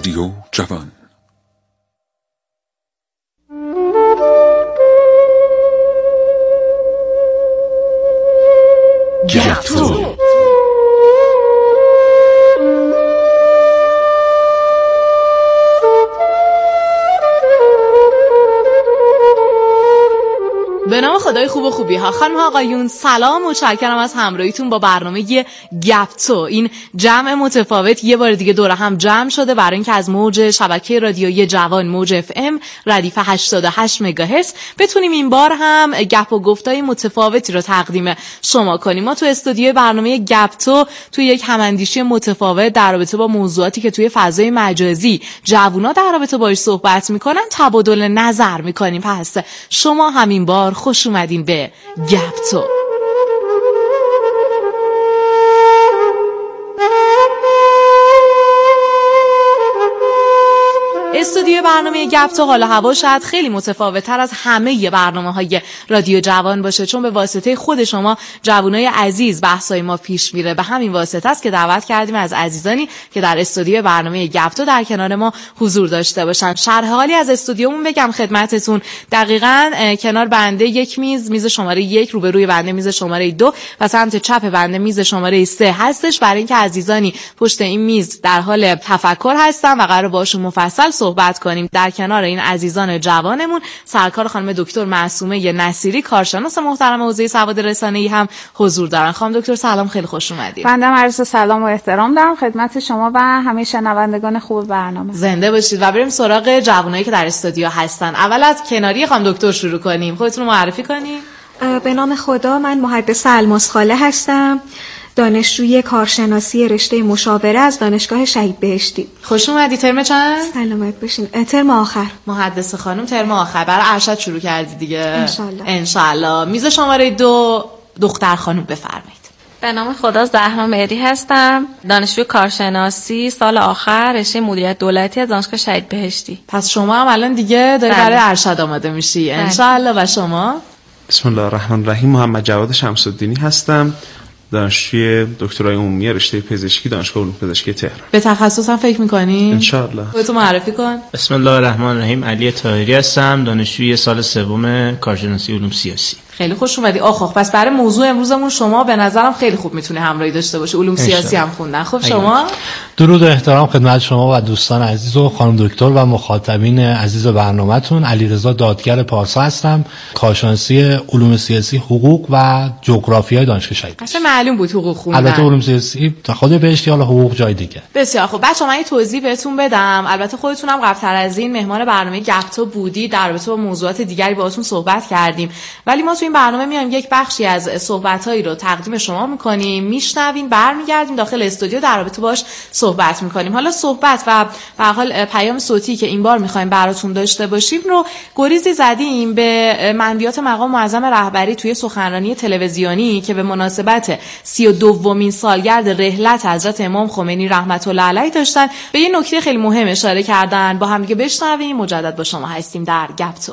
رادیو جوان. گپتو. به نام خدای خوب و خوبی ها. خانم ها آقایون سلام، متشکرم از همراهیتون با برنامه گپتو. این جمع متفاوت یه بار دیگه دور هم جمع شده برای اینکه از موج شبکه رادیویی جوان موج FM ردیف 88 مگاهرتز بتونیم این بار هم گپ و گفتای متفاوتی رو تقدیم شما کنیم. ما تو استودیو برنامه گپتو توی یک هماندیشی متفاوت در رابطه با موضوعاتی که توی فضای مجازی جوونا در رابطه باهاش صحبت میکنن تبادل نظر میکنیم. پس شما همین بار خوش اومدین به گپتو. استودیو برنامه گپتو حالا هوا شاید خیلی متفاوت‌تر از همه برنامه‌های رادیو جوان باشه، چون به واسطه خود شما جوانای عزیز بحثای ما پیش میره. به همین واسطه است که دعوت کردیم از عزیزانی که در استودیو برنامه گپتو در کنار ما حضور داشته باشن. شرح حالی از استودیومون بگم خدمتتون. دقیقاً کنار بنده یک میز شماره 1، روبروی بنده میز شماره 2 و سمت چپ بنده میز شماره 3 هستش، برای اینکه عزیزانی پشت این میز در حال تفکر هستن و قرار باشون مفصل صحبت کنیم. در کنار این عزیزان جوانمون سرکار خانم دکتر معصومه نصیری، کارشناس محترم حوزه سواد رسانه‌ای هم حضور دارن. خانم دکتر سلام، خیلی خوش اومدید. بنده عرض سلام و احترام دارم خدمت شما و همه شنوندگان خوب برنامه. زنده باشید و بریم سراغ جوانایی که در استودیو هستن. اول از کناری خانم دکتر شروع کنیم. خودتون رو معرفی کنید. به نام خدا، من مهندس الماس خاله هستم، دانشجوی کارشناسی رشته مشاوره از دانشگاه شهید بهشتی. خوش اومدی. ترم چند؟ سلامت باشین. ترم آخر. محدث خانم ترم آخر. برای ارشد شروع کردی دیگه؟ انشالله. میز شماره 2 دختر خانم، بفرمایید. به نام خدا زهرا مهری هستم، دانشجوی کارشناسی سال آخر رشته مدیریت دولتی از دانشگاه شهید بهشتی. پس شما هم الان دیگه داری برای ارشد آماده میشی انشالله. و شما؟ بسم الله الرحمن الرحیم. محمد جواد شمس‌الدینی هستم، دانشجوی دکترای عمومی رشته پزشکی دانشگاه علوم پزشکی تهران. به تخصص هم فکر می‌کنی؟ انشالله. خودتو معرفی کن. بسم الله الرحمن الرحیم. علی طاهری هستم، دانشجوی سال سوم کارشناسی علوم سیاسی. خیلی خوش اومدی. پس برای موضوع امروزمون شما به نظرم خیلی خوب میتونه همراهی داشته باشه. علوم سیاسی هم خوندن. خب شما؟ درود و احترام خدمت شما و دوستان عزیز و خانم دکتر و مخاطبین عزیز برنامه‌تون. علیرضا دادگر پارسا هستم، کارشناسی علوم سیاسی، حقوق و جغرافیای دانشگاه شهید. اصلا معلوم بود حقوق خوندن. البته علوم سیاسی تا خود بهشتی، حالا حقوق جای دیگه. بسیار خب بچه‌ها، من یه توضیح بهتون بدم. البته خودتونم قبل‌تر از این مهمان برنامه گپتو بودی، در رابطه با موضوعات دیگری باهاتون صحبت کردیم، ولی ما تو این برنامه میایم یک بخشی از صحبت‌هایی رو تقدیم شما می‌کنیم، میشنوین، برمیگردیم داخل استودیو در رابطه باش صحبت می‌کنیم. حالا صحبت و به حال پیام صوتی که این بار می‌خوایم براتون داشته باشیم رو گریزی زدیم به منبیات مقام معظم رهبری توی سخنرانی تلویزیونی که به مناسبت 32مین سالگرد رحلت حضرت امام خمینی رحمت الله علیه داشتن. به یه نکته خیلی مهم اشاره کردن. با هم دیگه بشنویم. مجدد با شما هستیم در گپتو.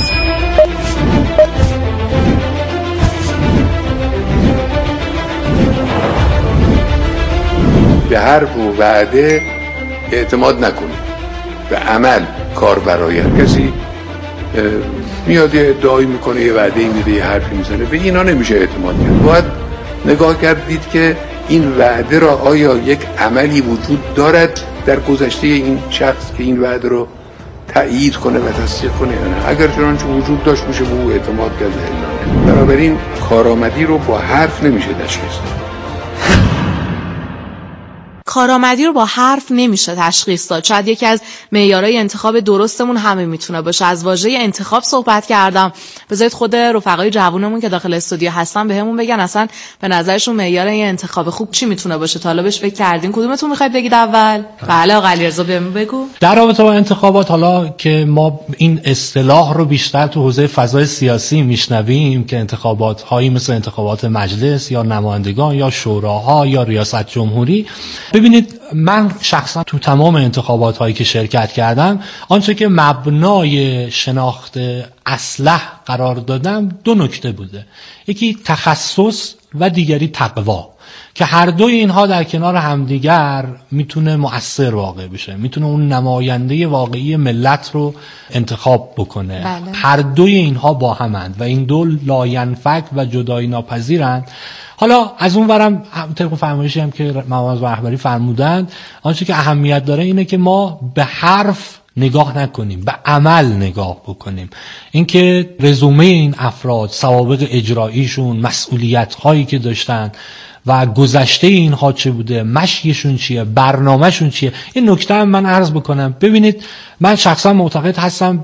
به حرف و وعده اعتماد نکنید، به عمل کار برای کسی میاد یه ادعایی میکنه، یه وعده میده، یه حرفی میزنه، به اینا نمیشه اعتماد کرد. باید نگاه کردید که این وعده را آیا یک عملی وجود دارد در گذشته این شخص که این وعده رو تأیید کنه و تصدیق کنه یا نه. اگر چنانچه وجود داشت میشه به او اعتماد کرد. بنابراین کارآمدی رو با حرف نمیشه تشخیص داد. کارآمدی رو با حرف نمیشه تشخیص داد. شاید یکی از معیارهای انتخاب درستمون همه میتونه باشه. از واژه انتخاب صحبت کردم. بذارید خود رفقای جوونمون که داخل استودیو هستن بهمون بگن اصلا به نظرشون معیار انتخاب خوب چی میتونه باشه. تا حالا بهش فکر کردین؟ کدومتون میخواید بگید اول؟ بله آقا علیرضا بهم بگو. در رابطه با انتخابات، حالا که ما این اصطلاح رو بیشتر تو حوزه فضای سیاسی میشنویم که انتخابات هایی مثل انتخابات مجلس یا نمایندگان یا شوراها یا ریاست جمهوری، ببینید من شخصا تو تمام انتخابات هایی که شرکت کردم آنچه که مبنای شناخت اصلح قرار دادم دو نکته بوده. یکی تخصص و دیگری تقوا. که هر دوی اینها در کنار همدیگر میتونه مؤثر واقع بشه، میتونه اون نماینده واقعی ملت رو انتخاب بکنه. بله. هر دوی اینها با همند و این دو لاینفک و جدایی ناپذیرند. حالا از اون ورم طبق فرمایشی هم که مقام رهبری فرمودند، آنچه که اهمیت داره اینه که ما به حرف نگاه نکنیم، به عمل نگاه بکنیم. اینکه رزومه این افراد، سوابق اجراییشون، مسئولیت هایی که داشتن و گذشته اینها چه بوده، مشیشون چیه، برنامهشون چیه. این نکته هم من عرض بکنم. ببینید، من شخصا معتقد هستم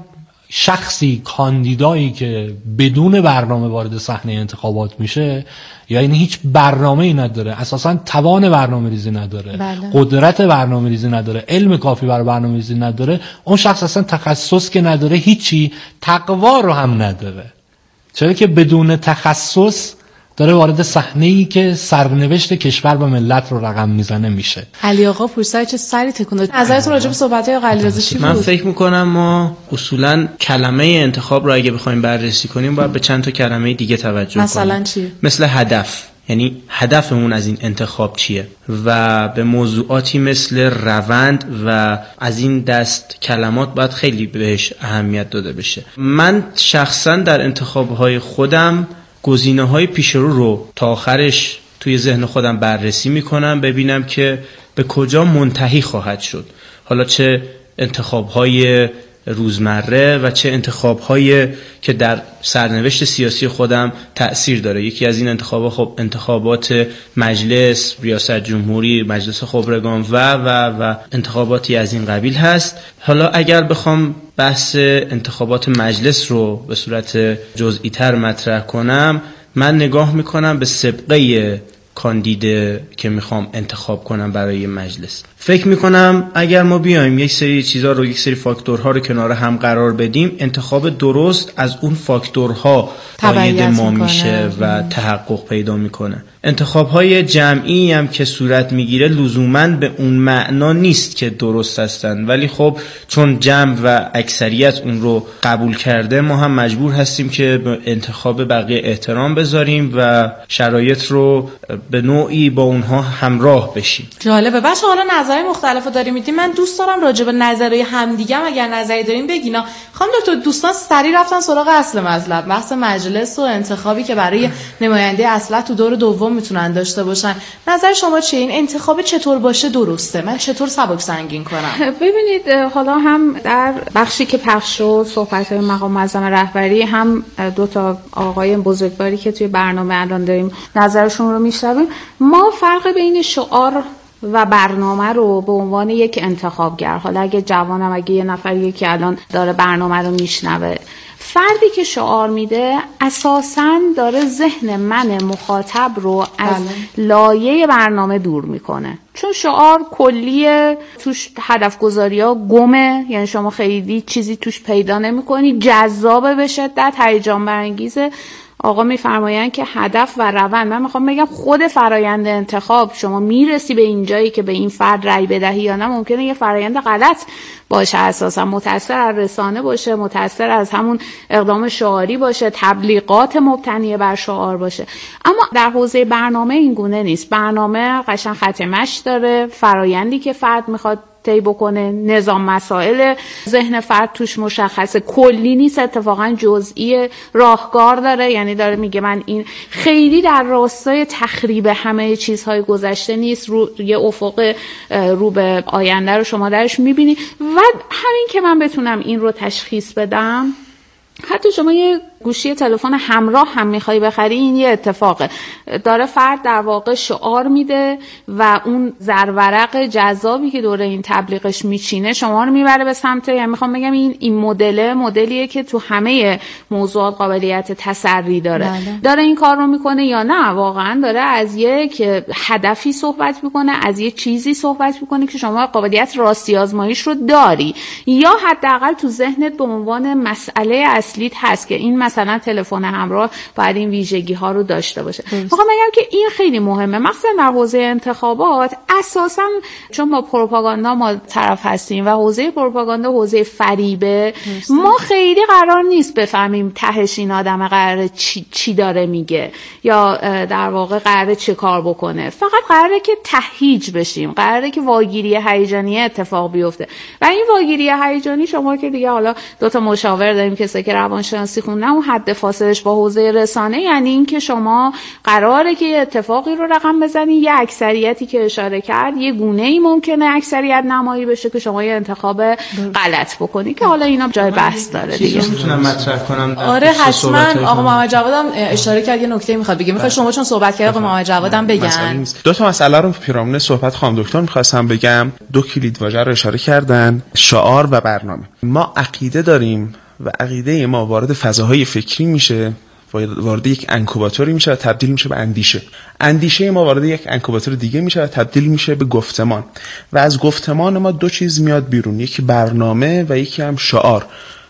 شخصی کاندیدایی که بدون برنامه وارد صحنه انتخابات میشه، یعنی هیچ برنامه‌ای نداره، اساساً توان برنامه‌ریزی نداره، بله. قدرت برنامه‌ریزی نداره، علم کافی برای برنامه‌ریزی نداره، اون شخص اصلا تخصص که نداره، هیچی، تقوا رو هم نداره. چرا که بدون تخصص داره وارد صحنه‌ای که سرنوشت کشور و ملت رو رقم میزنه میشه. علی آقا پورسای چه سری تکون داد. نظرتون راجع به صحبت‌های آقای علیرضا چی بود؟ من فکر می‌کنم ما اصولاً کلمه انتخاب رو اگه بخوایم بررسی کنیم باید به چند تا کلمه دیگه توجه کنیم. مثلا چی؟ مثل هدف، یعنی هدفمون از این انتخاب چیه، و به موضوعاتی مثل روند و از این دست کلمات باید خیلی بهش اهمیت داده بشه. من شخصاً در انتخاب‌های خودم گزینه‌های پیشرو رو تا آخرش توی ذهن خودم بررسی میکنم، ببینم که به کجا منتهی خواهد شد. حالا چه انتخاب‌های روزمره و چه انتخاب‌های که در سرنوشت سیاسی خودم تأثیر داره. یکی از این انتخابات خب انتخابات مجلس، ریاست جمهوری، مجلس خبرگان و انتخاباتی از این قبیل هست. حالا اگر بخوام بحث انتخابات مجلس رو به صورت جزئی تر مطرح کنم، من نگاه میکنم به سابقه کاندید که میخوام انتخاب کنم برای مجلس. فکر میکنم اگر ما بیایم یک سری چیزا رو، یک سری فاکتورها رو کنار هم قرار بدیم، انتخاب درست از اون فاکتورها عاید ما میشه و تحقق پیدا میکنه. انتخاب‌های جمعی هم که صورت میگیره لزوماً به اون معنا نیست که درست هستن، ولی خب چون جمع و اکثریت اون رو قبول کرده، ما هم مجبور هستیم که به انتخاب بقیه احترام بذاریم و شرایط رو به نوعی با اونها همراه بشیم. جالبه. بچه حالا نظرهای مختلفو داریم میدیم. من دوست دارم راجع به نظریه همدیگه هم اگر نظری داریم بگینا. خانم دکتر، دوستان سریع رفتن سراغ اصل مطلب، بحث مجلس و انتخابی که برای نماینده اصلت تو دور دوم میتونن داشته باشن. نظر شما چیه؟ این انتخاب چطور باشه درسته؟ من چطور سبک سنگین کنم؟ ببینید، حالا هم در بخشی که پخش شد صحبت‌های مقام معظم رهبری، هم دو تا آقای بزرگواری که توی برنامه الان داریم نظرشون رو میشنویم. ما فرق بین شعار و برنامه رو به عنوان یک انتخابگر، حالا اگه جوانم، اگه یه نفریه که الان داره برنامه رو میشنوه، فردی که شعار میده اساساً داره ذهن من مخاطب رو از لایه برنامه دور میکنه، چون شعار کلیه، توش هدف گذاری ها گمه، یعنی شما خیلی چیزی توش پیدا نمیکنی، جذابه به شدت، هیجان برانگیزه. آقا میفرمایند که هدف و روند، من میخوام بگم خود فرایند انتخاب، شما میرسی به اینجایی که به این فرد رأی بدهی یا نه، ممکنه یه فرایند غلط باشه، اساسا متأثر از رسانه باشه، متأثر از همون اقدام شعاری باشه، تبلیغات مبتنی بر شعار باشه. اما در حوزه برنامه این گونه نیست. برنامه قشنگ خط مشی داره، فرایندی که فرد میخواد طی بکنه، نظام مسائل ذهن فرد توش مشخصه، کلی نیست، اتفاقا جزئی، راهکار داره، یعنی داره میگه من این خیلی در راستای تخریب همه چیزهای گذشته نیست، یه افق رو به آینده رو شما درش میبینی. و همین که من بتونم این رو تشخیص بدم، حتی شما یه گوشی تلفن همراه هم میخوای بخری، این یه اتفاقه. داره فرد در واقع شعار میده و اون زرورق جذابی که دوره این تبلیغش میچینه شما رو میبره به سمت، یعنی میخوام بگم این مدلیه که تو همه موضوعات قابلیت تسری داره. داره این کار رو میکنه یا نه واقعا داره از یک هدفی صحبت میکنه، از یک چیزی صحبت میکنه که شما قابلیت راستی آزمایش رو داری، یا حداقل تو ذهنت به عنوان مسئله اصلیت هست که این مسئله مثلا تلفن همراه باید این ویژگی ها رو داشته باشه. میخوام بگم که این خیلی مهمه، مثلا در حوزه انتخابات اساسا چون ما پروپاگاندا ما طرف هستیم و حوزه پروپاگاندا حوزه فریبه، ما خیلی قرار نیست بفهمیم تهش این آدم قراره چی داره میگه یا در واقع قراره چه کار بکنه. فقط قراره که تهییج بشیم، قراره که واگیری هیجانی اتفاق بیفته و این واگیری هیجانی شما که دیگه حالا دو تا مشاور داریم کسایی که روانشناسی خوندن و حد فاصلش با حوزه رسانه یعنی این که شما قراره که یه اتفاقی رو رقم بزنی، یه اکثریتی که اشاره کرد یه گونه‌ای ممکنه اکثریت نمایی بشه که شما یه انتخاب غلط بکنی که حالا اینا جای بحث داره دیگه. میتونم مطرح کنم؟ آره حتما. آقا محمد جوادم اشاره کرد یه نکته میخواد بگه. میخواد شما چون صحبت کردید آقا محمد جوادم بگن. دو تا مسئله رو پیرامون صحبت خانم دکتر می‌خواستم بگم. دو کلید واژه رو اشاره کردن، شعار و برنامه. ما عقیده داریم و عقیده ما وارد فضاهای فکری میشه، وارد یک انکوباتوری میشه و تبدیل میشه به اندیشه. اندیشه ما وارد یک انکوباتور دیگه میشه و تبدیل میشه به گفتمان و از گفتمان ما دو چیز میاد بیرون، یکی برنامه و یکی هم شعار.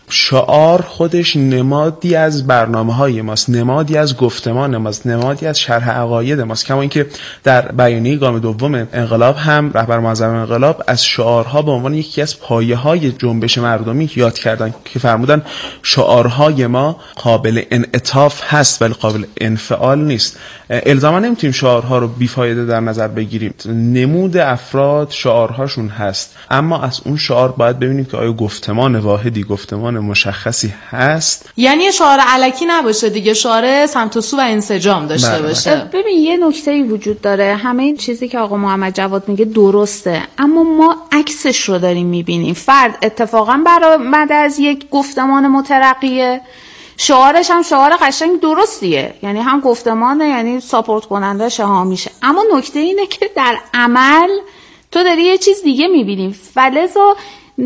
شعار خودش نمادی از برنامه‌های ماست، نمادی از گفتمان ماست، نمادی از شرح عقاید ماست. کما اینکه در بیانیه گام دوم انقلاب هم رهبر معظم انقلاب از شعارها به عنوان یکی از پایه‌های جنبش مردمی یاد کردن که فرمودن شعارهای ما قابل انعطاف هست ولی قابل انفعال نیست. الزاما نمیتونیم شعارها رو بیفایده در نظر بگیریم. نمود افراد شعارهاشون هست، اما از اون شعار باید ببینیم که آیا گفتمان واحدی، گفتمان مشخصی هست. یعنی شعار الکی نباشه دیگه، شعار سمت و سو و انسجام داشته باشه. ببین یه نکته‌ای وجود داره، همه این چیزی که آقا محمد جواد میگه درسته، اما ما عکسش رو داریم میبینیم. فرد اتفاقا بعد از یک گفتمان مترقیه، شعارش هم شعار قشنگ درستیه، یعنی هم گفتمانه، یعنی ساپورت کننده ها میشه، اما نکته اینه که در عمل تو داری یه چیز دیگه میبینی. فلزا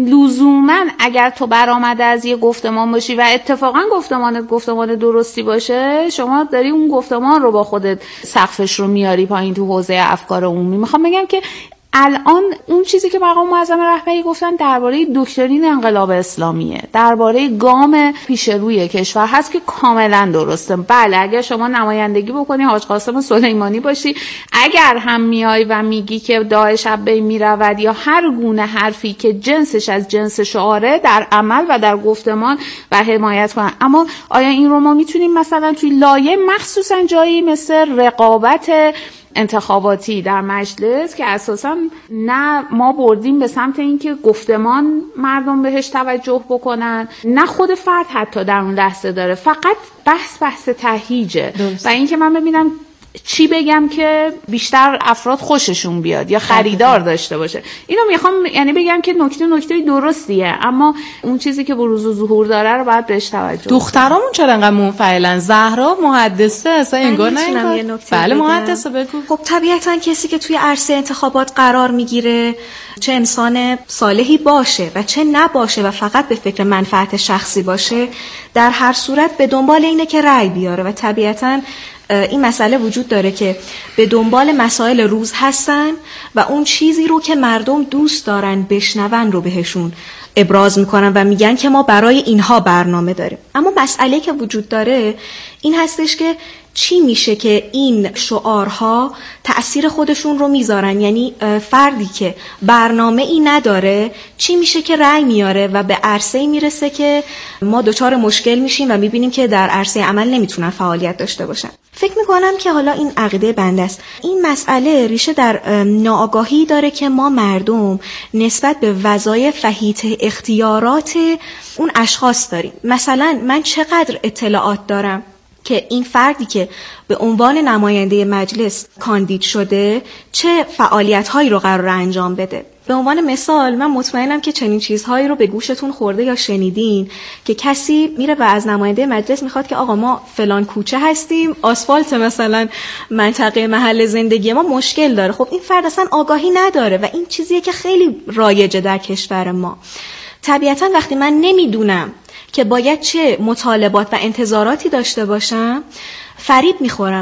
لزوما اگر تو برآمده از یه گفتمان باشی و اتفاقا گفتمان درستی باشه، شما داری اون گفتمان رو با خودت سقفش رو میاری پایین تو حوزه افکار عمومی. میخوام بگم که الان اون چیزی که مقام معظم رهبری گفتن درباره دکترین انقلاب اسلامیه، درباره گام پیش روی کشور هست که کاملا درسته. بله اگر شما نمایندگی بکنی حاج قاسم سلیمانی باشی، اگر هم میای و میگی که داعش از بین میرود یا هر گونه حرفی که جنسش از جنس شعاره، در عمل و در گفتمان و حمایت کنن. اما آیا این رو ما میتونیم مثلا توی لایه مخصوصا جایی مثل رقابت انتخاباتی در مجلس که اساسا نه ما بردیم به سمت اینکه گفتمان مردم بهش توجه بکنن، نه خود فرد حتی در اون لحظه داره، فقط بحث تهییجه و اینکه من ببینم چی بگم که بیشتر افراد خوششون بیاد یا خریدار داشته باشه. اینو میخوام یعنی بگم که نکته درستیه، اما اون چیزی که بروز و ظهور داره رو باید بهش توجه. دخترامون چرا انقدر منفعلن؟ زهرا محدثه اصلا انگار نه. بله محدثه بگو. خب طبیعتا کسی که توی عرصه انتخابات قرار میگیره، چه انسان صالحی باشه و چه نباشه و فقط به فکر منفعت شخصی باشه، در هر صورت به دنبال اینه که رأی بیاره و طبیعتا این مسئله وجود داره که به دنبال مسائل روز هستن و اون چیزی رو که مردم دوست دارن بشنون رو بهشون ابراز میکنن و میگن که ما برای اینها برنامه داریم. اما مسئله که وجود داره این هستش که چی میشه که این شعارها تأثیر خودشون رو میذارن، یعنی فردی که برنامه ای نداره چی میشه که رأی میاره و به عرصه‌ای میرسه که ما دچار مشکل میشیم و میبینیم که در عرصه عمل نمیتونن فعالیت داشته باشن. فکر میکنم که حالا این عقیده بنده است. این مسئله ریشه در ناآگاهی داره که ما مردم نسبت به وظایف و حیطه اختیارات اون اشخاص داریم. مثلا من چقدر اطلاعات دارم که این فردی که به عنوان نماینده مجلس کاندید شده چه فعالیت‌هایی رو قرار انجام بده. به عنوان مثال من مطمئنم که چنین چیزهایی رو به گوشتون خورده یا شنیدین که کسی میره و از نماینده مجلس میخواد که آقا ما فلان کوچه هستیم، آسفالت مثلا منطقه محل زندگی ما مشکل داره. خب این فرد اصلا آگاهی نداره و این چیزیه که خیلی رایجه در کشور ما. طبیعتا وقتی من نمیدونم که باید چه مطالبات و انتظاراتی داشته باشم، فریب میخورم و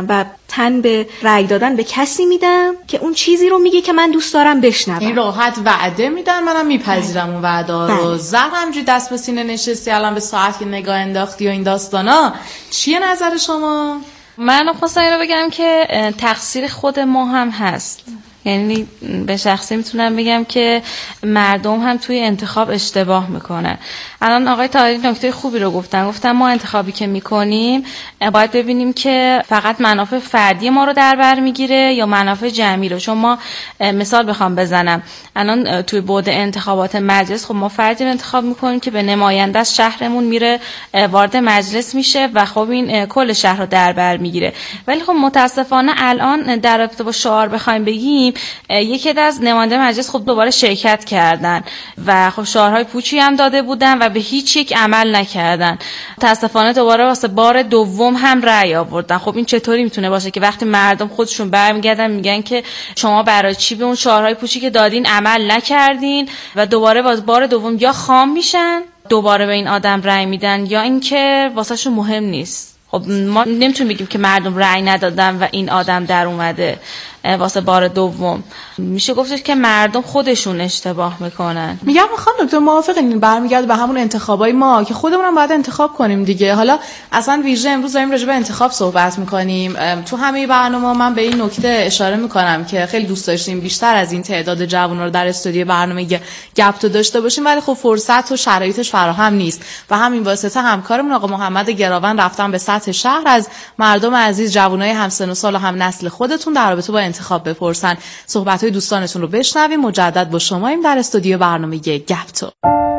تن به رأی دادن به کسی میدم که اون چیزی رو میگه که من دوست دارم بشنوم. این راحت وعده میدن، منم میپذیرم اون وعده رو. زهر همجوری دست به سینه نشستی الان به ساعت که نگاه انداختی و این داستانا، چیه نظر شما؟ من خواستم اینو بگم که تقصیر خود ما هم هست. یعنی به شخصی میتونم بگم که مردم هم توی انتخاب اشتباه میکنن. الان آقای طاهری نکته خوبی رو گفتن ما انتخابی که میکنیم باید ببینیم که فقط منافع فردی ما رو در بر میگیره یا منافع جمعی رو. چون ما مثال بخوام بزنم، الان توی بعد انتخابات مجلس خب ما فردی رو انتخاب میکنیم که به نماینده از شهرمون میره وارد مجلس میشه و خب این کل شهر رو در بر میگیره. ولی خب متاسفانه الان در رابطه با شعار بخوایم بگیم، یکی از نماینده مجلس خب دوباره شرکت کردن و خب شعارهای پوچی هم داده بودن و به هیچ یک عمل نکردن. متاسفانه دوباره واسه بار دوم هم رأی آوردن. خب این چطوری میتونه باشه که وقتی مردم خودشون برمیگردن میگن که شما برای چی به اون شعارهای پوچی که دادین عمل نکردین و دوباره باز بار دوم یا خام میشن دوباره به این آدم رأی میدن یا اینکه واسهشون مهم نیست. خب ما نمیتونیم بگیم که مردم رأی ندادن و این آدم در اومده واسه بار دوم. میشه گفتش که مردم خودشون اشتباه میکنن. میگم میخوام دکتر موافقین برمیگرده به همون انتخابای ما که خودمونم باید انتخاب کنیم دیگه. حالا اصلا ویژه امروز داریم راجع به انتخاب صحبت میکنیم. تو همه برنامه من به این نکته اشاره میکنم که خیلی دوست داشتیم بیشتر از این تعداد جوونا رو در استودیو برنامه گپ تو داشته باشیم، ولی خب فرصت و شرایطش فراهم نیست و همین واسطه همکارمون آقا محمد گراون رفتن به سطح شهر از مردم عزیز جوانای همسن و سال و هم نسل خودتون در رابطه با انتخاب بپرسن. صحبت‌های دوستانتون رو بشنویم. مجدد با شماییم در استودیو برنامه گپ تو.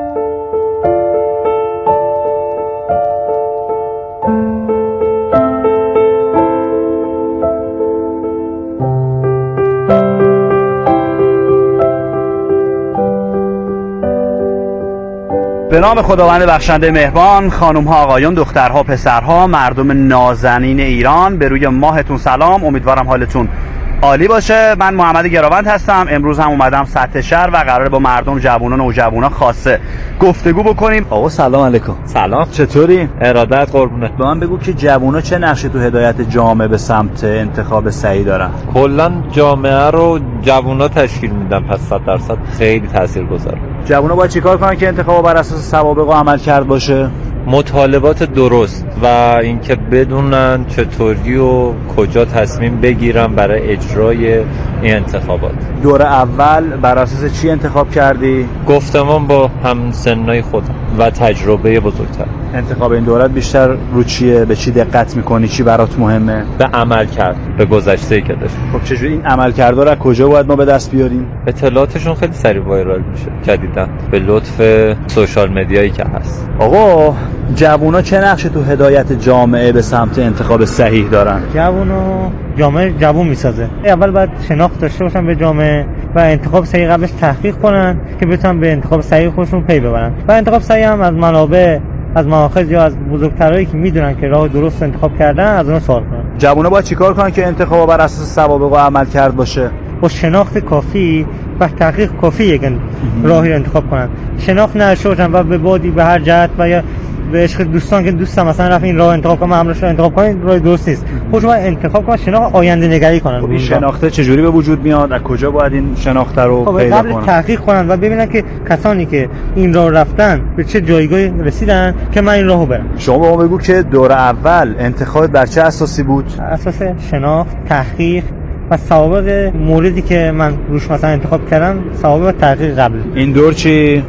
به نام خداوند بخشنده مهربان، خانم ها آقایون، دخترها پسرها، مردم نازنین ایران، به روی ماهتون سلام. امیدوارم حالتون عالی باشه. من محمد گراوند هستم. امروز هم اومدم سطح شهر و قراره با مردم جوانان و نوجوانا خاصه گفتگو بکنیم. آقا سلام علیکم. سلام، چطوری؟ ارادت قربونت. به من بگو که جوونا چه نقشی تو هدایت جامعه به سمت انتخاب صحیح دارن؟ کلا جامعه رو جوونا تشکیل میدن، پس 100% خیلی تاثیرگذاره. جوونا باید چیکار کنن که انتخاب بر اساس سوابق و عمل کرد باشه؟ مطالبات درست و اینکه بدونن چطوری و کجا تصمیم بگیرن برای اجرای این انتخابات. دور اول بر اساس چی انتخاب کردی؟ گفتمان با هم سنای خودم و تجربه بزرگتر. انتخاب این دورت بیشتر رو چیه؟ به چی دقت میکنی؟ چی برات مهمه؟ به عمل کرد، به گذشته‌ای که داشت. خب چجوری این عمل کردها رو کجا باید ما به دست بیاریم؟ اطلاعاتشون خیلی سریع وایرال میشه جدیداً به لطف سوشال مدیایی که هست. آقا جوونا چه نقشی تو هدایت جامعه به سمت انتخاب صحیح دارن؟ جوونا جامعه جوون میسازه. اول باید شناخت داشته باشن به جامعه و انتخاب صحیح قبلش تحقیق کنن که بتونن به انتخاب صحیح خودشون پی ببرن. و انتخاب صحیح هم از منابع، از مآخذ یا از بزرگترایی که میدونن که راه درست انتخاب کردن از اونها سوال کنن. جوونا باید چیکار کنن که انتخاب بر اساس سوابق و عمل کرد باشه؟ با شناخت کافی و تحقیق کافی یک راهی رو انتخاب کنن. شناخت نداشته باشن و به بادی به هر جهت و یا به عشق دوستان که دوستم مثلا رفت این راه انتخاب کنم همراهش رو انتخاب کنین، راه درست نیست. خودشون انتخاب کنن، شناخت آینده نگری کنن. این شناخته چجوری به وجود میاد؟ از کجا باید این شناخت رو پیدا کنن؟ تحقیق کنن و ببینن که کسانی که این راه رفتن به چه جایگاهی رسیدن که من این راهو برم. شما به ما بگو که دور اول انتخاب بر چه اساسی بود؟ اساس شناخت، تحقیق و سوابق موردی که من روش مثلا انتخاب کردم، سوابق تحقیق قبل. این دور چی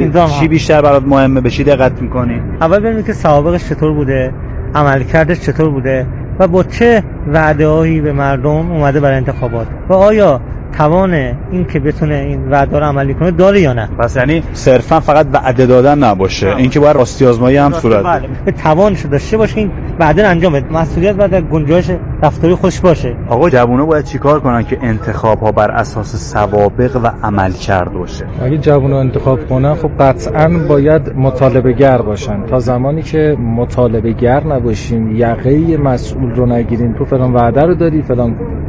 بیشتر برات مهمه؟ به چی دقت میکنی؟ اول ببینیم که سوابقش چطور بوده، عملکردش چطور بوده و با چه وعده‌هایی به مردم اومده برای انتخابات و آیا توان این که بتونه این وعده رو عملی کنه داره یا نه. پس یعنی صرفا فقط وعده دادن نباشه، این که باید راستی آزمایی هم صورت بده. به توانش داشته باشه این وعده انجام بده. مسئولیت باید در گنجایش رفتاری خودش باشه. آقا جوونا باید چیکار کنن که انتخاب ها بر اساس سوابق و عمل کرد باشه؟ اگه جوونا انتخاب کنن خب قطعاً باید مطالبه گر باشن. تا زمانی که مطالبه گر نباشیم، یقه مسئول رو نگیریم، تو فلان وعده رو داری، فلان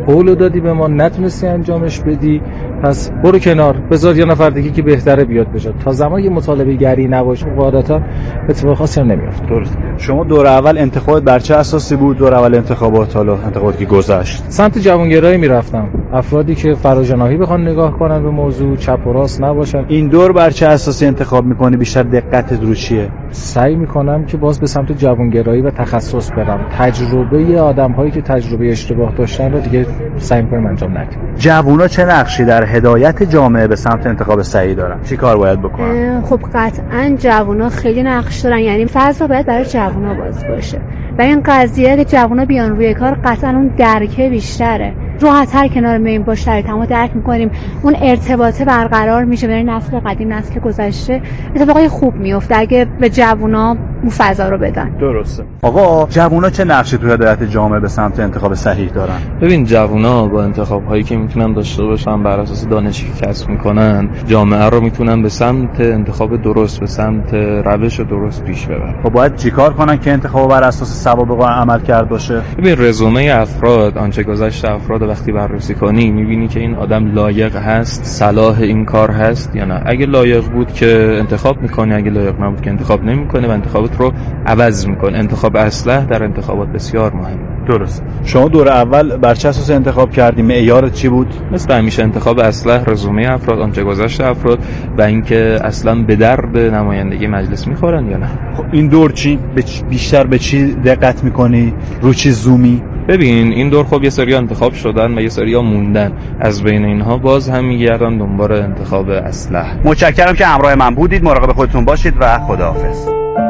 قولو دادی به ما نتونستی انجامش بدی، پس برو کنار، بذار یه نفر دیگه که بهتره بیاد بجا. تا زمانی مطالبه گری نباشه قاعدتا اتفاق خاصی هم نمیفته. درست. شما دور اول انتخابات بر چه اساسی بود؟ دور اول انتخابات، حالا انتخاباتی که گذشت، سمت جوانگرایی میرفتم، افرادی که فراجناحی بخوان نگاه کنن به موضوع، چپ و راست نباشن. این دور بر چه اساسی انتخاب میکنی؟ بیشتر دقتت رو چیه؟ سعی میکنم که باز به سمت جوانگرایی و تخصص برم. تجربه آدم‌هایی که تجربه اشتباه داشتن رو دیگه سعی می‌کنم انجام ندم. جوونا چه نقشی در هدایت جامعه به سمت انتخاب صحیح دارن؟ چی کار باید بکنن؟ خب قطعاً جوونا خیلی نقش دارن، یعنی فضا باید برای جوونا باز باشه و این قضیه که جوونا بیان روی کار قطعاً اون درکه بیشتره، راحت‌تر کنار میایم، با شرایطمو درک می‌کنیم، اون ارتباطه برقرار میشه بین نسل قدیم نسل گذشته. اتفاقای خوب میفته اگه به جوونا اون فضا رو بدن. درسته. آقا جوونا چه نقشی توی هدایت جامعه به سمت انتخاب صحیح دارن؟ ببین جوونا با انتخاب‌هایی که میتونن داشته باشن بر اساس دانشی که کسب میکنن، جامعه رو میتونن به سمت انتخاب درست، به سمت روش درست پیش ببرن. خب باید چیکار کنن که انتخاب بر اساس سوابق و عمل کرد باشه؟ ببین رزومه افراد، آنچه گذشته افراد وقتی بررسی کنی میبینی که این آدم لایق هست، صلاح این کار هست یا نه. اگه لایق بود که انتخاب میکنی، اگه لایق نبود که انتخاب نمیکنه و انتخابات رو عوض میکنه. انتخاب اصلح در انتخابات بسیار مهمه. درست. شما دور اول بر چه اساس انتخاب کردی؟ معیارت چی بود؟ مثل همیشه انتخاب اصلح، رزومه افراد، آنچه گذشته افراد و اینکه اصلا به درد نمایندگی مجلس میخورن یا نه. خب این دور چی بیشتر به چی دقت میکنی؟ رو چی زومی؟ ببین این دور خب یه سری انتخاب شدن و یه سری موندن، از بین اینها باز هم میگردن دنبال انتخاب اصلح. متشکرم که همراه من بودید. مراقب خودتون باشید و خداحافظ.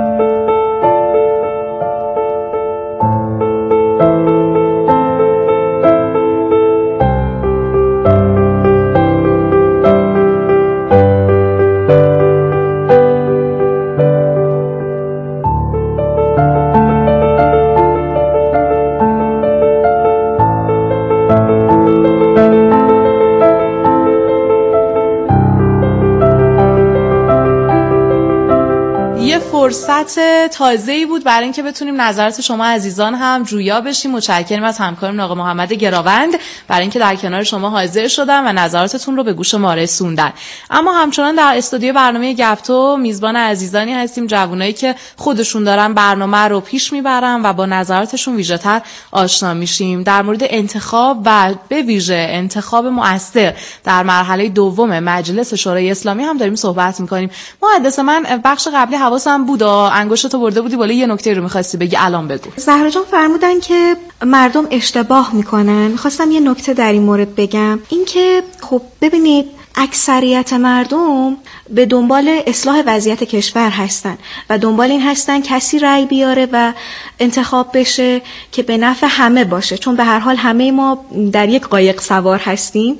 فرصت تازه‌ای بود برای اینکه بتونیم نظرات شما عزیزان هم جویا بشیم. متشکرم از همکارم آقا محمد گراوند برای اینکه در کنار شما حاضر شدن و نظراتتون رو به گوش ما رسوندن. اما همچنان در استودیو برنامه گپتو میزبان عزیزانی هستیم، جوانایی که خودشون دارن برنامه رو پیش میبرن و با نظراتشون ویژه‌تر آشنا میشیم. در مورد انتخاب و به ویژه انتخاب مؤثر در مرحله دوم مجلس شورای اسلامی هم داریم صحبت میکنیم. محدث من بخش قبلی حواسم بود، انگشتتو برده بودی بالا، یه نکته رو می‌خواستی بگی، الان بگو. زهرا جان فرمودن که مردم اشتباه میکنن. می‌خواستم یه نکته در این مورد بگم، این که خب ببینید اکثریت مردم به دنبال اصلاح وضعیت کشور هستن و دنبال این هستن کسی رأی بیاره و انتخاب بشه که به نفع همه باشه، چون به هر حال همه ما در یک قایق سوار هستیم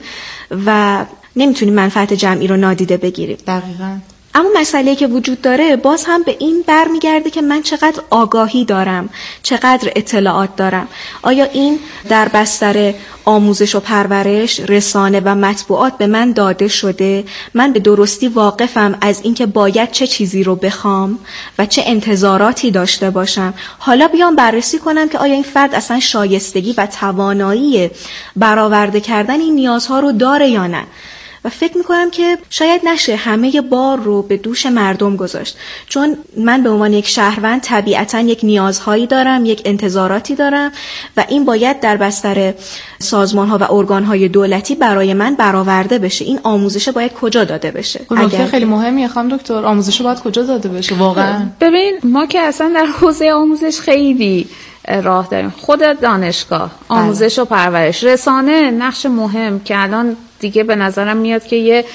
و نمیتونیم منفعت جمعی رو نادیده بگیریم. دقیقاً. اما مسئله‌ای که وجود داره باز هم به این برمیگرده که من چقدر آگاهی دارم، چقدر اطلاعات دارم. آیا این در بستر آموزش و پرورش، رسانه و مطبوعات به من داده شده؟ من به درستی واقفم از اینکه باید چه چیزی رو بخوام و چه انتظاراتی داشته باشم؟ حالا بیام بررسی کنم که آیا این فرد اصلا شایستگی و توانایی برآورده کردن این نیازها رو داره یا نه؟ و فکر میکنم که شاید نشه همه بار رو به دوش مردم گذاشت، چون من به عنوان یک شهروند طبیعتاً یک نیازهایی دارم، یک انتظاراتی دارم و این باید در بستر سازمان‌ها و ارگان‌های دولتی برای من برآورده بشه. این آموزش باید کجا داده بشه؟ نکته خیلی مهمیه خانم دکتر، آموزش باید کجا داده بشه واقعا؟ ببین ما که اصلا در حوزه آموزش خیلی راه داریم. خود دانشگاه، آموزش و پرورش، رسانه نقش مهم که الان دیگه به نظرم میاد که یه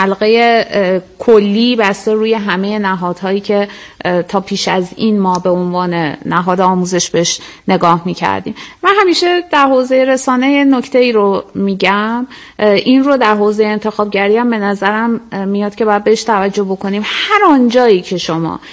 حلقه کلی بسته روی همه نهادهایی که تا پیش از این ما به عنوان نهاد آموزش بهش نگاه میکردیم. من همیشه در حوزه رسانه نکته‌ای رو میگم، این رو در حوزه انتخابگری هم به نظرم میاد که باید بهش توجه بکنیم. هر آنجایی که شما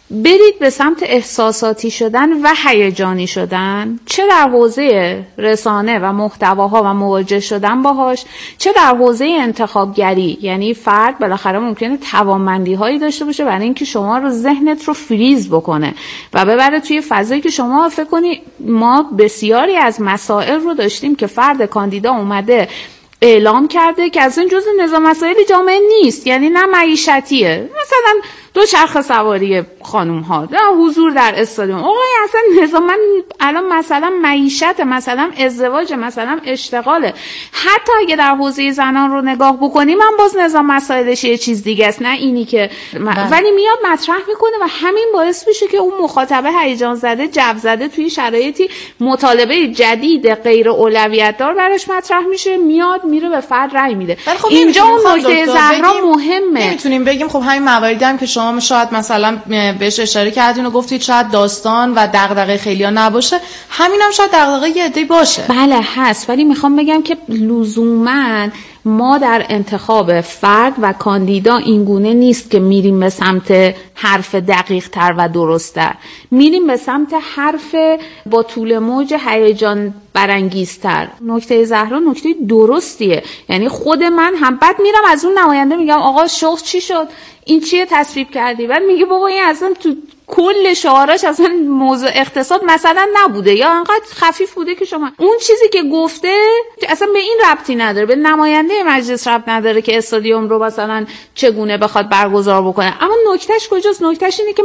برید به سمت احساساتی شدن و هیجانی شدن، چه در حوزه رسانه و محتواها و مواجه شدن باهاش، چه در حوزه انتخابگری. یعنی فرد بالاخره ممکنه توانمندی هایی داشته باشه برای اینکه شما رو ذهنت رو فریز بکنه و ببره توی فضایی که شما فکر کنی. ما بسیاری از مسائل رو داشتیم که فرد کاندیدا اومده اعلام کرده که از این جزء نظام مسائل جامعه نیست، یعنی نه معیشتیه، مثلا دوچرخه سواری خانوم ها، حضور در استادیوم. آقای اصلا نظام، من الان مثلا معیشت، مثلا ازدواج، مثلا اشتغاله. حتی اگه در حوزه زنان رو نگاه بکنیم من باز نظام مسائلش یه چیز دیگه است، نه اینی که ولی میاد مطرح میکنه و همین باعث میشه که اون مخاطبه هیجان زده، جو زده، توی شرایطی مطالبه جدید غیر اولویت دار براش مطرح میشه، میاد میره به فرد رأی میده. خب اینجا اون نکته زهرا مهمه. نمیتونیم بگیم خب همین مواردی هم که شما شاید مثلا بهش اشاره کردین و گفتید شاید داستان و دغدغه خیلیا نباشه، همینم شاید دغدغه یه عده‌ای باشه. بله هست، ولی میخوام بگم که لزوماً ما در انتخاب فرد و کاندیدا اینگونه نیست که میریم به سمت حرف دقیق تر و درست تر، میریم به سمت حرف با طول موج هیجان برانگیزتر. نکته زهرا نکته درستیه، یعنی خود من هم بعد میرم از اون نماینده میگم آقا شغل چی شد، این چیه تصویب کردی؟ بعد میگه بابا این اصلا تو کل شعاراش اصلا موضوع اقتصاد مثلا نبوده یا انقدر خفیف بوده که شما اون چیزی که گفته اصلا به این ربطی نداره، به نماینده مجلس ربط نداره که استادیوم رو مثلا چگونه بخواد برگزار بکنه. اما نکتهش کجاست؟ نکتهش اینه که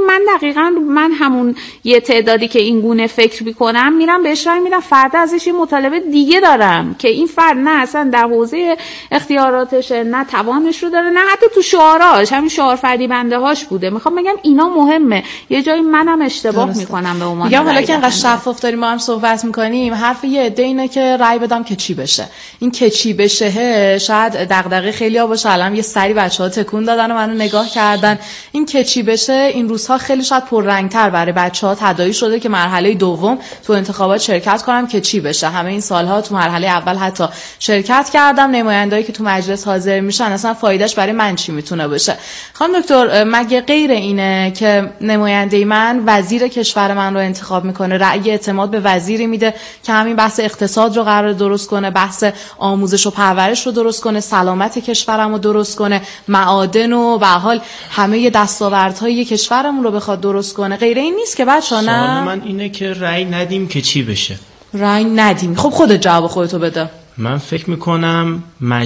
من همون یه تعدادی که این گونه فکر میکنم میرم بهش رأی میدم، فردا ازش یه مطالبه دیگه دارم که این فرد نه اصلا در حوزه اختیاراتش نه توانش رو داره، نه حتی تو شعاراش همین شعار فریبنده هاش بوده. میخوام بگم اینا مهمه. یه جایی منم اشتباه میکنم به عنوان میگم حالا که انقدر شفاف داریم ما هم صحبت میکنیم، حرف یه عده اینه که رأی بدم که چی بشه. این که چی بشه شاید دغدغه خیلی‌ها باشه. الان یه سری بچه‌ها تکون دادن و منو نگاه کردن. این که چی بشه این روزها خیلی شاید پررنگ‌تر برای بچه‌ها تداعی شده که مرحله دوم تو انتخابات شرکت کنم که چی بشه. همه این سالها تو مرحله اول حتی شرکت کردم، نمایندهایی که تو مجلس حاضر میشن اصلا فایدهش برای من چی میتونه باشه. خانم دکتر مگه غیر اینه که نماینده من وزیر کشور من رو انتخاب میکنه، رأی اعتماد به وزیری میده که همین بحث اقتصاد رو قرار درست کنه، بحث آموزش و پرورش رو درست کنه، سلامت کشورم رو درست کنه، معادن و به حال همه دستاوردهای کشورمون رو بخواد درست کنه. غیر این نیست که بچه‌ها؟ نه سوال من اینه که رأی ندیم که چی بشه. رأی ندیم. خب خودت جواب خودتو بده. من فکر میکنم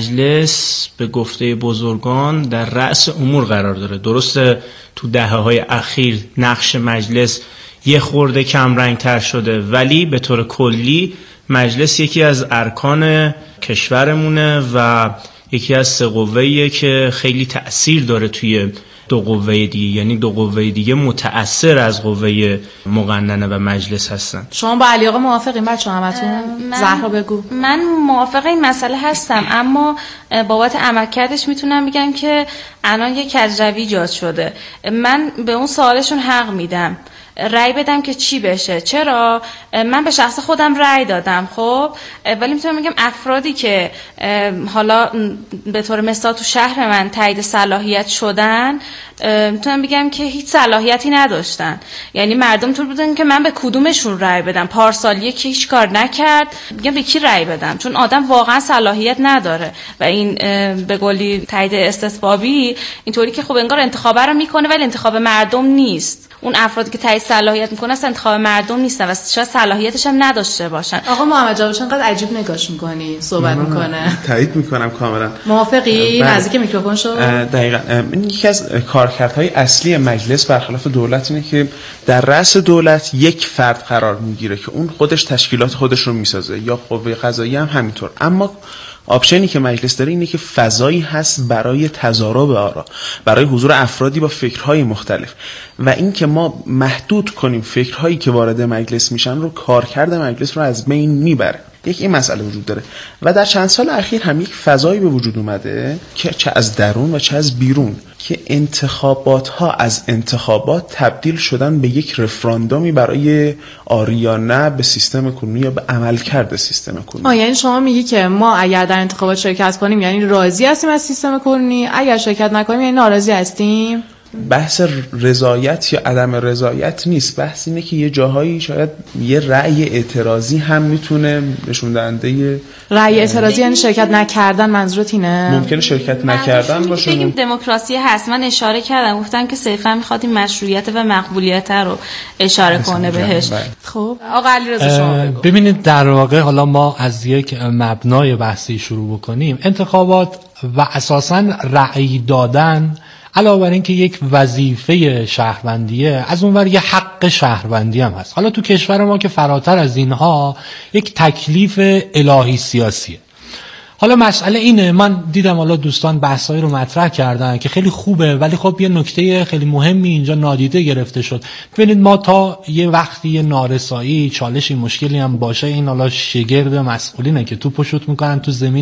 مجلس به گفته بزرگان در رأس امور قرار داره. درسته تو دهه‌های اخیر نقش مجلس یه خورده کم رنگ تر شده، ولی به طور کلی مجلس یکی از ارکان کشورمونه و یکی از سه قوه‌ایه که خیلی تأثیر داره توی دو قوه دیگه، یعنی دو قوه دیگه متأثر از قوه مقننه و مجلس هستن. شما با علی آقا موافقین بچه‌ها همتون؟ زهرا بگو. من موافق این مسئله هستم، اما بابت عملکردش میتونم بگم که الان یک کجروی ایجاد شده. من به اون سوالشون حق میدم رأی بدم که چی بشه. چرا؟ من به شخص خودم رأی دادم، خب، ولی میتونم بگم افرادی که حالا به طور مثال تو شهر من تایید صلاحیت شدن، میتونم بگم که هیچ صلاحیتی نداشتن. یعنی مردم طور بودن که من به کدومشون رأی بدم. پارسالیه که هیچ کار نکرد، میگم به کی رأی بدم، چون آدم واقعا صلاحیت نداره. و این به قولی تایید استثبابی اینطوری که خب انگار انتخاب رو میکنه ولی انتخاب مردم نیست. اون افرادی که تایید صلاحیت میکنه اصلا انتخاب مردم نیستن و شاید صلاحیتش هم نداشته باشن. آقا محمد جواد چقدر عجیب نگاش میکنی، صحبت میکنه. تایید میکنم کاملا. موافقی؟ نزدیک میکروفون شو. دقیقاً. این یکی از کارکردهای اصلی مجلس برخلاف دولت اینه که در رأس دولت یک فرد قرار میگیره که اون خودش تشکیلات خودش رو میسازه، یا قوه قضاییه هم همینطور. اما آپشنی که مجلس داره اینه که فضایی هست برای تضارب آرا، برای حضور افرادی با فکرهای مختلف، و این که ما محدود کنیم فکرهایی که وارد مجلس میشن رو کارکرد مجلس رو از بین میبره. این مسئله وجود داره و در چند سال اخیر هم یک فضایی به وجود اومده که چه از درون و چه از بیرون که انتخابات ها از انتخابات تبدیل شدن به یک رفراندومی برای آری یا نه به سیستم کنونی یا به عملکرد سیستم کنونی. یعنی شما میگی که ما اگر در انتخابات شرکت کنیم یعنی راضی هستیم از سیستم کنونی، اگر شرکت نکنیم یعنی ناراضی هستیم؟ بحث رضایت یا عدم رضایت نیست، بحث اینه که یه جاهایی شاید یه رأی اعتراضی هم میتونه نشون دهنده رأی اعتراضی یعنی شرکت نکردن، منظورت اینه؟ ممکنه شرکت نکردن باشه. بگیم دموکراسی هست، من اشاره کردم گفتن که صرفا میخواد این مشروعیت و مقبولیت رو اشاره کنه بهش. خب آقا علیرضا شما ببینید در واقع حالا ما از یک مبنای بحثی شروع بکنیم. انتخابات و اساساً رأی دادن علاوه بر اینکه یک وظیفه شهروندیه، از اونور یه حق شهروندی هم هست. حالا تو کشور ما که فراتر از اینها یک تکلیف الهی سیاسیه. حالا مسئله اینه، من دیدم حالا دوستان بحثایی رو مطرح کردن که خیلی خوبه، ولی خب یه نکته خیلی مهمی اینجا نادیده گرفته شد. ببینید ما تا یه وقتی یه نارسایی، چالشی، مشکلی هم باشه، این حالا شگرد مسئولینه که توپو شوت میکنن تو زمین